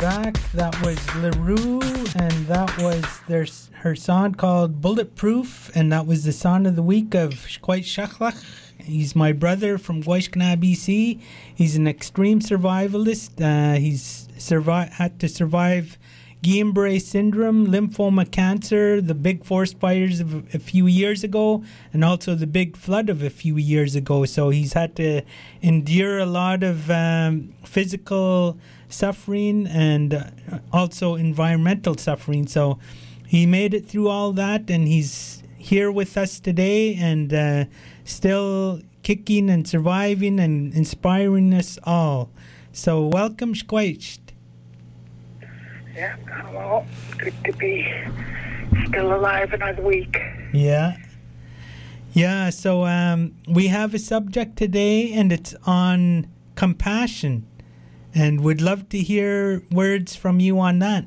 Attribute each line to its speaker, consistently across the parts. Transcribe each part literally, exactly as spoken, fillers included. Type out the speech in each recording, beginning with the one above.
Speaker 1: back. That was LaRue, and that was their her song called Bulletproof, and that was the song of the week of Shquait Shachlach. He's my brother from Guayshkana, B C. He's an extreme survivalist. Uh, he's survi- had to survive Guillain-Barré syndrome, lymphoma, cancer, the big forest fires of a few years ago, and also the big flood of a few years ago. So he's had to endure a lot of um, physical suffering and uh, also environmental suffering. So he made it through all that, and he's here with us today and uh, still kicking and surviving and inspiring us all. So welcome, Shquait.
Speaker 2: Yeah, well, good to be still alive another week.
Speaker 1: Yeah. Yeah, so um, we have a subject today, and it's on compassion. And we'd love to hear words from you on that.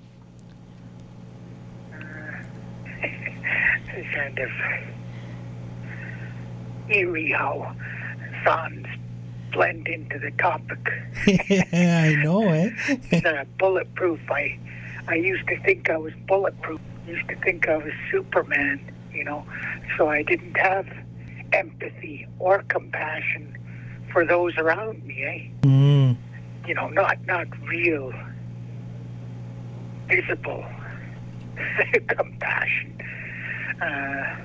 Speaker 2: Uh, it's kind of eerie how songs blend into the topic.
Speaker 1: Yeah, I know, eh?
Speaker 2: uh, bulletproof. I, I used to think I was bulletproof. I used to think I was Superman, you know. So I didn't have empathy or compassion for those around me, eh?
Speaker 1: Mm.
Speaker 2: You know, not not real, visible compassion uh,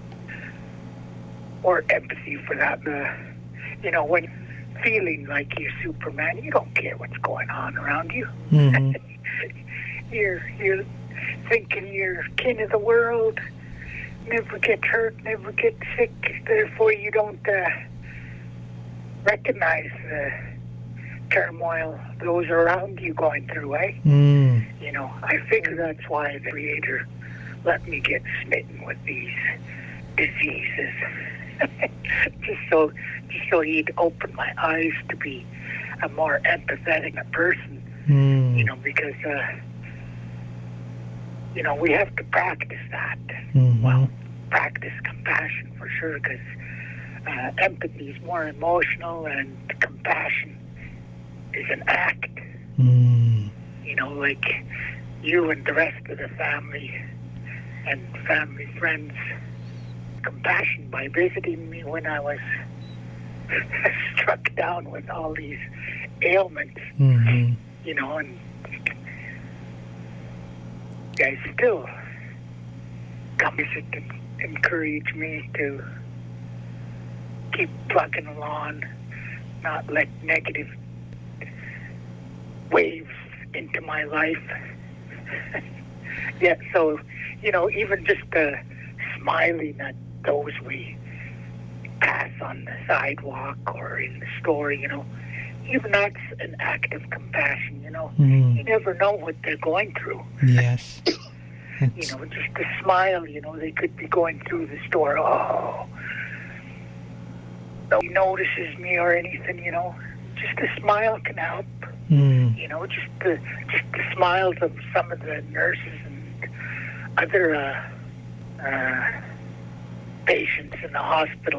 Speaker 2: or empathy for that. Uh, you know, when feeling like you're Superman, you don't care what's going on around you.
Speaker 1: Mm-hmm.
Speaker 2: you're you're thinking you're king of the world, never get hurt, never get sick. Therefore, you don't uh, recognize the turmoil those around you going through, eh?
Speaker 1: Mm.
Speaker 2: You know, I figure that's why the Creator let me get smitten with these diseases. just so just so he'd open my eyes to be a more empathetic person.
Speaker 1: Mm.
Speaker 2: You know, because uh, you know, we have to practice that.
Speaker 1: Mm-hmm.
Speaker 2: Well, practice compassion for sure, because uh, empathy is more emotional and compassion is an act.
Speaker 1: Mm.
Speaker 2: You know, like you and the rest of the family and family friends compassion by visiting me when I was struck down with all these ailments.
Speaker 1: Mm-hmm.
Speaker 2: You know, and guys still come visit and encourage me to keep plugging along, not let negative waves into my life. Yeah, so, you know, even just uh, smiling at those we pass on the sidewalk or in the store, you know, even that's an act of compassion, you know.
Speaker 1: Mm.
Speaker 2: You never know what they're going through.
Speaker 1: Yes.
Speaker 2: You know, just a smile, you know, they could be going through the store, oh, nobody notices me or anything, you know. Just a smile can help.
Speaker 1: Mm.
Speaker 2: You know, just the, just the smiles of some of the nurses and other uh, uh, patients in the hospital.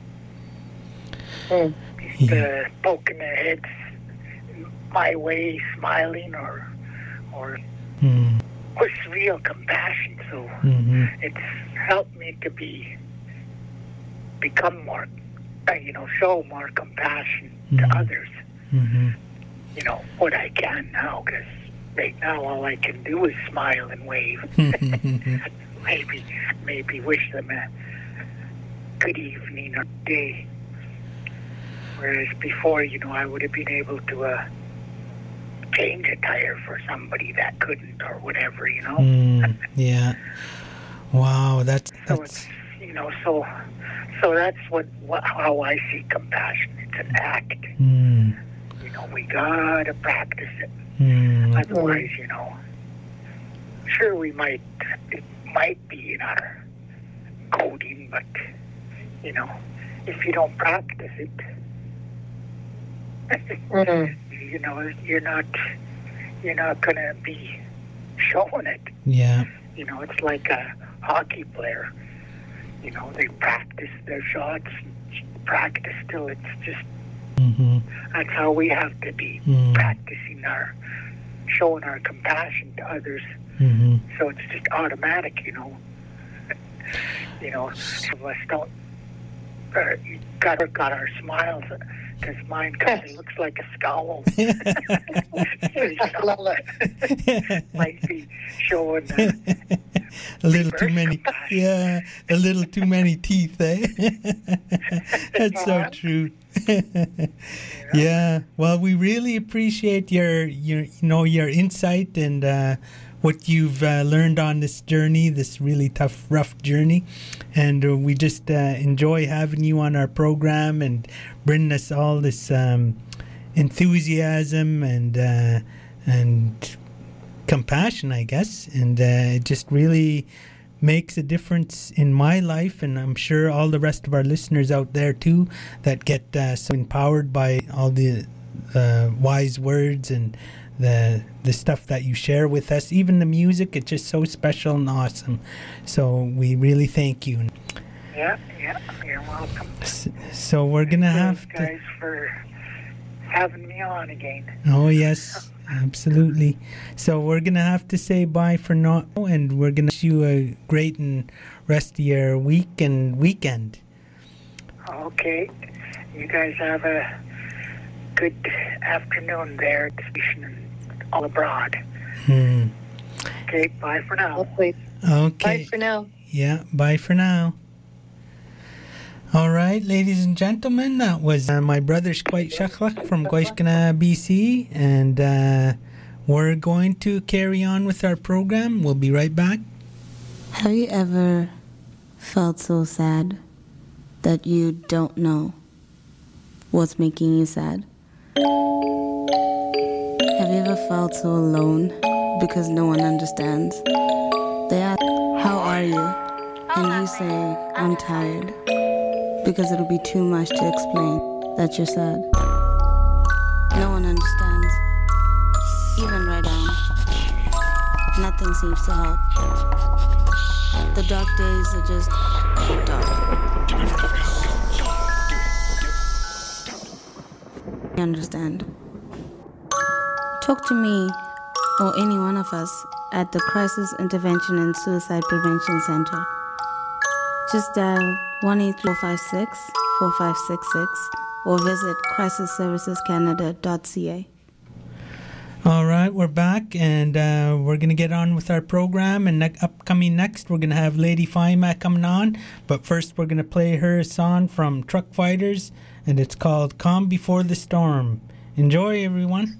Speaker 1: Mm.
Speaker 2: Just uh, poking their heads my way, smiling, or or
Speaker 1: Mm.
Speaker 2: with real compassion. So
Speaker 1: Mm-hmm.
Speaker 2: it's helped me to be become more, uh, you know, show more compassion
Speaker 1: Mm.
Speaker 2: to others.
Speaker 1: Mm-hmm.
Speaker 2: You know, what I can now, because right now all I can do is smile and wave. maybe, maybe wish them a good evening or day. Whereas before, you know, I would have been able to uh, change a tire for somebody that couldn't or whatever, you know.
Speaker 1: Mm, yeah. Wow, that's
Speaker 2: So
Speaker 1: that's.
Speaker 2: it's, you know, so so that's what, what how I see compassion. It's an act.
Speaker 1: Mm,
Speaker 2: You know, we gotta practice it.
Speaker 1: mm,
Speaker 2: Otherwise, you know, sure we might it might be in our coding, but you know, if you don't practice it,
Speaker 1: mm.
Speaker 2: you know, you're not you're not gonna be showing it.
Speaker 1: Yeah.
Speaker 2: You know, it's like a hockey player. You know, they practice their shots, practice till it's just.
Speaker 1: Mm-hmm.
Speaker 2: That's how we have to be
Speaker 1: Mm.
Speaker 2: practicing our showing our compassion to others.
Speaker 1: Mm-hmm.
Speaker 2: So it's just automatic, you know. You know, some of us don't uh, got our, got our smiles because mine kind of looks like a scowl. Might be showing uh,
Speaker 1: a little too many, compassion. Yeah, a little too many teeth, eh? That's so true. yeah. yeah. Well, we really appreciate your your you know your insight and uh, what you've uh, learned on this journey, this really tough, rough journey, and uh, we just uh, enjoy having you on our program and bringing us all this um, enthusiasm and uh, and compassion, I guess, and uh, it just really makes a difference in my life, and I'm sure all the rest of our listeners out there too that get uh, so empowered by all the uh, wise words and the the stuff that you share with us. Even the music, it's just so special and awesome. So we really thank you.
Speaker 2: Yeah, yeah, you're welcome.
Speaker 1: So we're gonna
Speaker 2: Thanks,
Speaker 1: have
Speaker 2: guys
Speaker 1: to...
Speaker 2: for having me on again.
Speaker 1: Oh yes. Absolutely. So we're going to have to say bye for now, and we're going to wish you a great and rest of your week and weekend.
Speaker 2: Okay. You guys have a good afternoon there, and all abroad.
Speaker 1: Hmm.
Speaker 2: Okay, bye for now.
Speaker 3: Hopefully.
Speaker 1: Okay.
Speaker 3: Bye for now.
Speaker 1: Yeah, bye for now. All right, ladies and gentlemen, that was uh, my brother Shquite Shachlach from Goishkana, B C, and uh, we're going to carry on with our program. We'll be right back.
Speaker 4: Have you ever felt so sad that you don't know what's making you sad? Have you ever felt so alone because no one understands? They ask, how are you? And you say, I'm tired. Because it'll be too much to explain that you're sad. No one understands. Even right now, nothing seems to help. The dark days are just dark. I understand. Talk to me or any one of us at the Crisis Intervention and Suicide Prevention Center. Just dial one eight four five six, four five six six or visit crisis services canada dot c a.
Speaker 1: All right, we're back, and uh, we're going to get on with our program. And ne- upcoming next, we're going to have Lady Faima coming on. But first, we're going to play her song from Truck Fighters, and it's called Calm Before the Storm. Enjoy, everyone.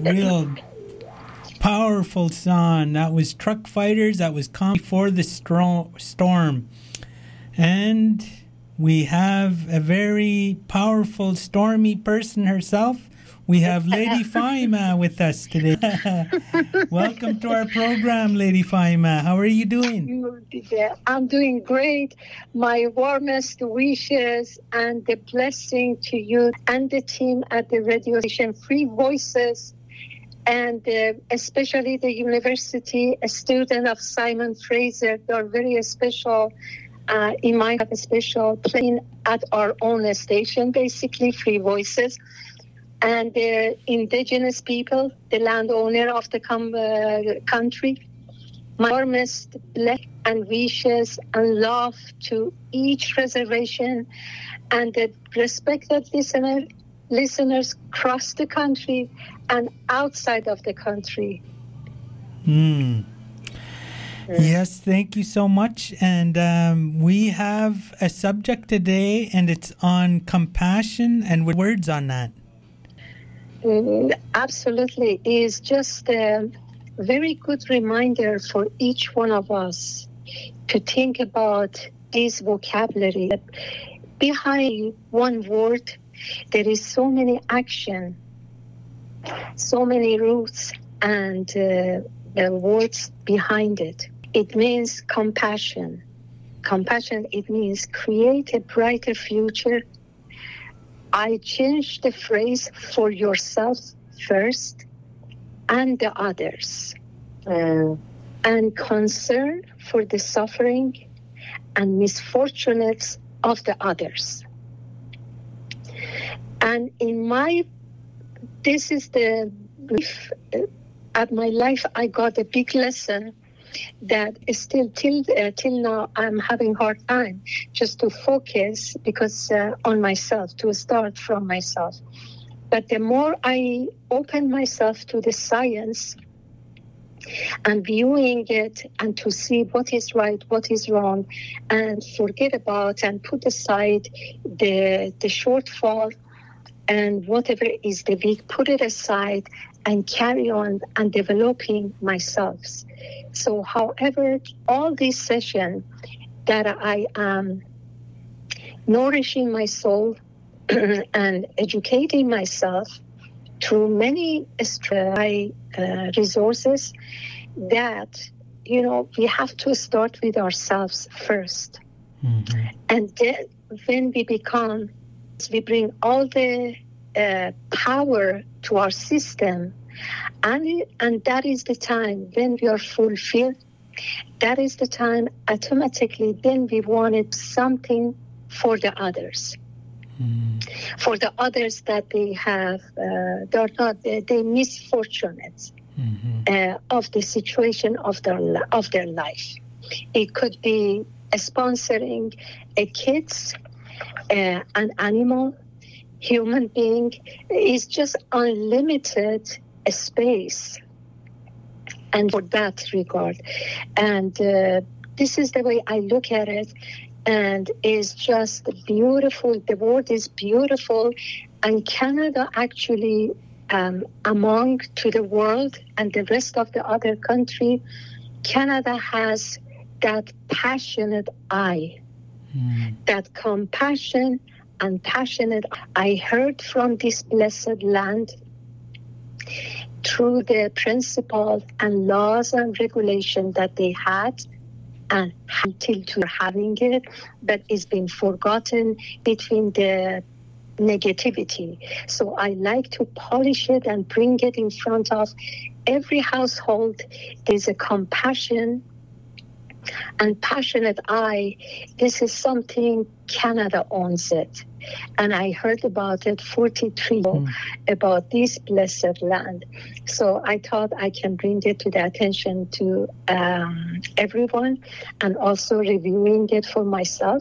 Speaker 1: real powerful song. That was Truck Fighters. That was Calm Before the Stro- Storm. And we have a very powerful, stormy person herself. We have Lady Faima with us today. Welcome to our program, Lady Faima. How are you doing?
Speaker 3: I'm doing great. My warmest wishes and the blessing to you and the team at the radio station Free Voices, and uh, especially the university, a student of Simon Fraser. They are very special. Uh, in my have a special playing at our own station, basically Free Voices. And the indigenous people, the landowner of the com- uh, country. My warmest blessings and wishes and love to each reservation and the respected listener, listeners across the country and outside of the country.
Speaker 1: Mm. Yes, thank you so much. And um, we have a subject today, and it's on compassion, and with words on that.
Speaker 3: Mm, absolutely. It is just a very good reminder for each one of us to think about this vocabulary. Behind one word, there is so many action, so many roots and uh, the words behind it. It means compassion. Compassion, it means create a brighter future. I changed the phrase for yourself first and the others. Mm. And concern for the suffering and misfortunes of the others. And in my, this is the, at my life, I got a big lesson that is still till uh, till now I'm having hard time just to focus because uh, on myself, to start from myself. But the more I open myself to the science and viewing it and to see what is right, what is wrong, and forget about and put aside the the shortfall and whatever is the weak, put it aside and carry on and developing myself. So however, all this session that I am nourishing my soul and educating myself through many uh, resources that, you know, we have to start with ourselves first. Mm-hmm. And then when we become, we bring all the uh, power to our system, and, and that is the time when we are fulfilled. That is the time automatically then we wanted something for the others. Mm. For the others that they have, uh, they're not, they, they misfortunate mm-hmm. uh, of the situation of their of their life. It could be a sponsoring a kids, uh, an animal, human being. Is just unlimited space, and for that regard, and uh, this is the way I look at it. And is just beautiful. The word is beautiful. And Canada actually, um, among to the world and the rest of the other country, Canada has that passionate eye, mm. that compassion and passionate. I heard from this blessed land through the principles and laws and regulation that they had, and until to having it, but it's been forgotten between the negativity. So I like to polish it and bring it in front of every household. There's a compassion and passionate eye. This is something Canada owns it. And I heard about it forty-three mm. about this blessed land. So I thought I can bring it to the attention to um, everyone, and also reviewing it for myself.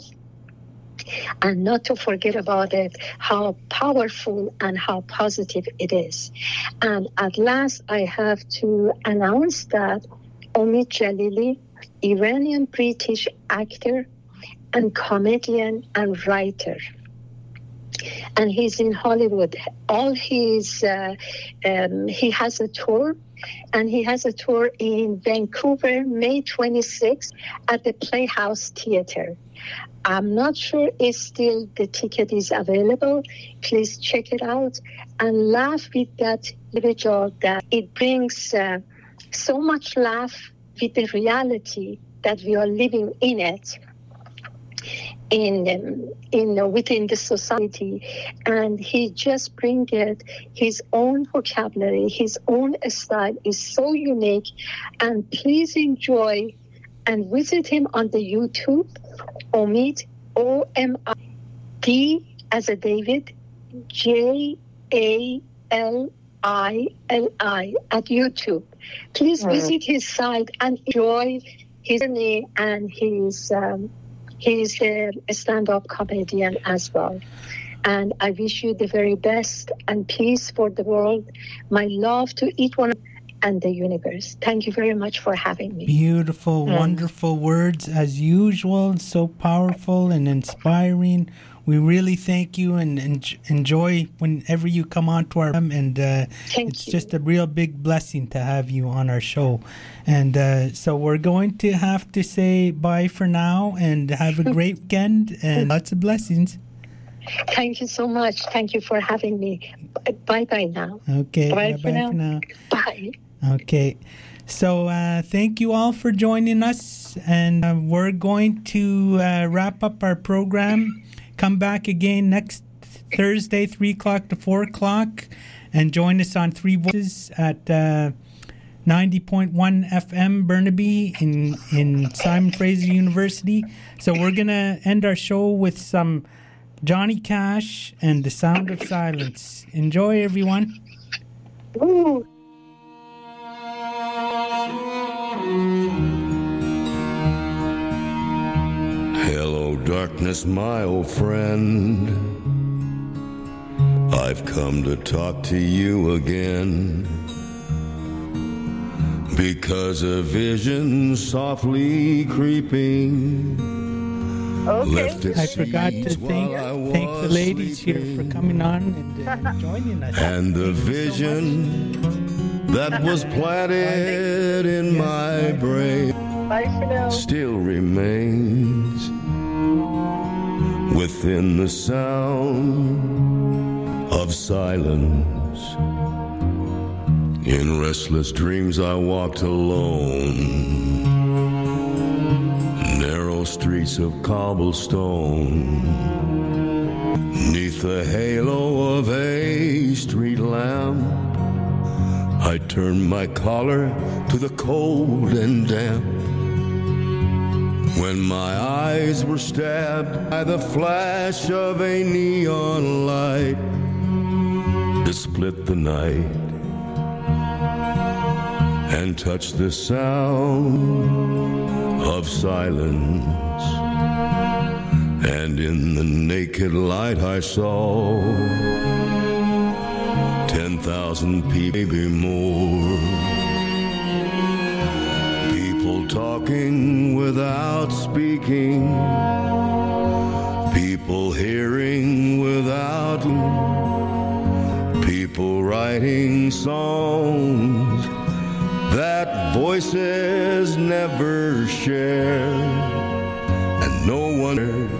Speaker 3: And not to forget about it, how powerful and how positive it is. And at last, I have to announce that Omid Jalili, Iranian-British actor and comedian and writer, and he's in Hollywood. All his, uh, um, he has a tour, and he has a tour in Vancouver, May twenty-sixth, at the Playhouse Theater. I'm not sure if still the ticket is available. Please check it out and laugh with that individual that it brings uh, so much laugh with the reality that we are living in it, in um, in uh, within the society, and he just brings it his own vocabulary, his own style is so unique. And please enjoy and visit him on the YouTube, Omid, O M I D as a David, J A L I L I at YouTube. Please mm. visit his site and enjoy his journey, and his um, he's a stand-up comedian as well. And I wish you the very best and peace for the world. My love to each one and the universe. Thank you very much for having me.
Speaker 1: Beautiful, mm. wonderful words as usual. So powerful and inspiring. We really thank you and, and enjoy whenever you come on to our and uh, it's you. just a real big blessing to have you on our show. And uh, so we're going to have to say bye for now, and have a great weekend and lots of blessings.
Speaker 3: Thank you so much. Thank you for having me. Bye-bye now.
Speaker 1: Okay.
Speaker 3: Bye,
Speaker 1: bye
Speaker 3: for, now.
Speaker 1: for now.
Speaker 3: Bye.
Speaker 1: Okay. So uh, thank you all for joining us, and uh, we're going to uh, wrap up our program. Come back again next Thursday, three o'clock to four o'clock, and join us on Three Voices at uh, ninety point one F M Burnaby in, in Simon Fraser University. So we're going to end our show with some Johnny Cash and The Sound of Silence. Enjoy, everyone.
Speaker 3: Ooh.
Speaker 5: Hello, darkness, my old friend. I've come to talk to you again, because a vision softly creeping
Speaker 3: okay.
Speaker 5: left its
Speaker 1: I forgot to thank, thank the ladies sleeping. here for coming on and uh, joining us.
Speaker 5: And the thank vision so that was planted in yes, my brain still remains within the sound of silence. In restless dreams I walked alone, narrow streets of cobblestone, neath the halo of a street lamp. I turned my collar to the cold and damp, when my eyes were stabbed by the flash of a neon light that split the night and touched the sound of silence. And in the naked light I saw ten thousand people, maybe more, talking without speaking, people hearing without, people writing songs that voices never share, and no one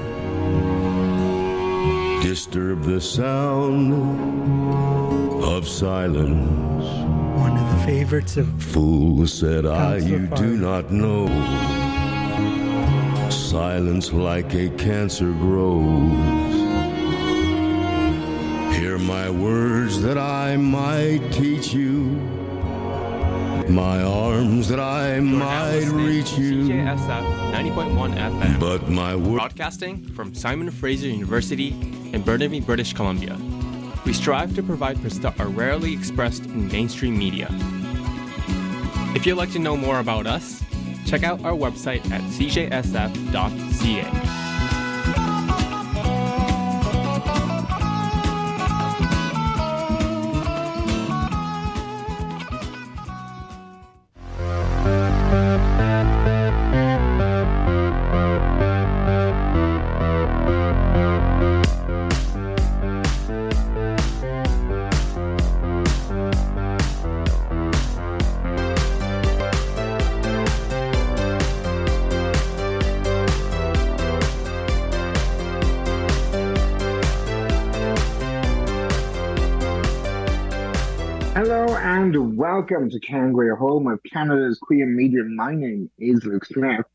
Speaker 5: disturb the sound of silence.
Speaker 1: One of the favorites of
Speaker 5: Fool, said I, you
Speaker 1: Farr.
Speaker 5: do not know. Silence like a cancer grows. Hear my words that I might teach you, my arms that I
Speaker 6: You're
Speaker 5: might reach you.
Speaker 6: C J S F ninety point one F M.
Speaker 5: But my words.
Speaker 6: Broadcasting from Simon Fraser University in Burnaby, British Columbia. We strive to provide perspectives that are rarely expressed in mainstream media. If you'd like to know more about us, check out our website at c j s f dot c a.
Speaker 7: And welcome to Kangway, home of Canada's queer media. My name is Luke Smith.